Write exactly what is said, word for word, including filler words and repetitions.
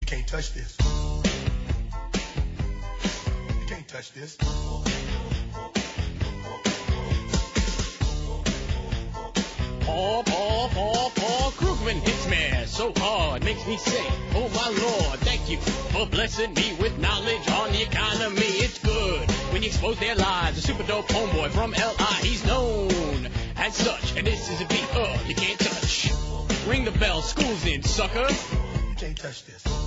You can't touch this. You can't touch this. Paul, Paul, Paul, Paul Krugman hits me so hard, makes me say, oh my Lord, thank you for blessing me with knowledge on the economy. It's good when you expose their lives. A super dope homeboy from L I, he's known as such, and this is a beat uh, you can't touch. Ring the bell, school's in, sucker. You can't touch this.